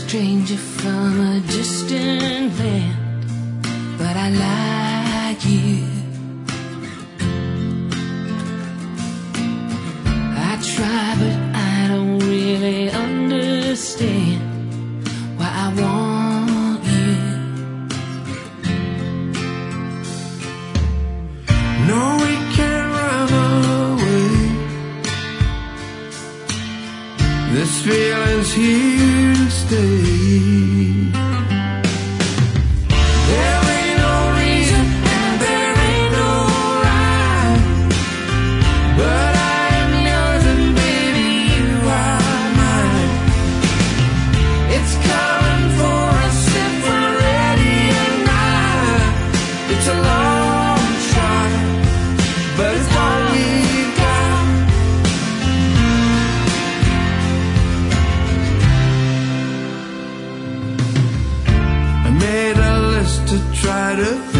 stranger from a distant land, but I like you. I try, but I don't really understand why I want you. No, we can't run away. This feeling's here to stay. There ain't no reason and there ain't no rhyme, but I am yours and baby you are mine. It's coming for us if we're ready or not. It's a long shot, but it's all we got. I made a list to try to